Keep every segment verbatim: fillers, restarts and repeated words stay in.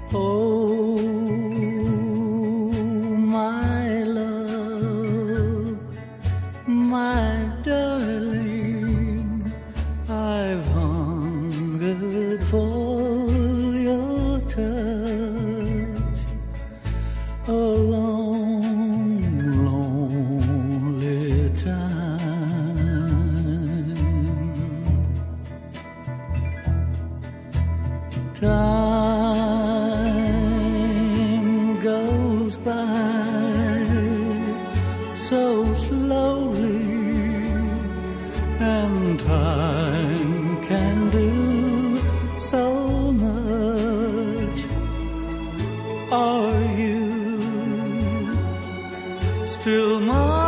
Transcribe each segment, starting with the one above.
Oh, my love, my darling, I've hungered for your touch a long, lonely time. Time goes by so slowly, and time can do so much. Are you still mine?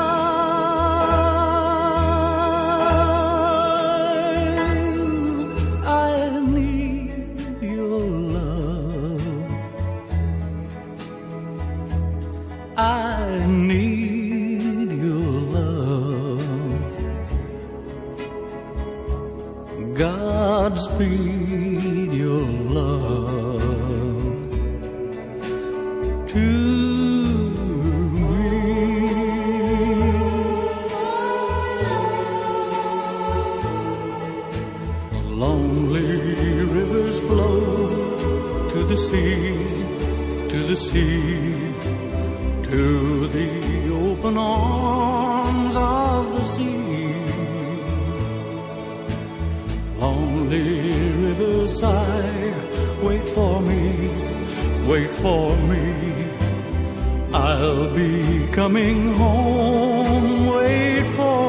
I need your love. I need your love. Godspeed your love to me. Lonely rivers flow to the sea, to the sea, to the open arms of the sea. Lonely rivers sigh, wait for me, wait for me. I'll be coming home, wait for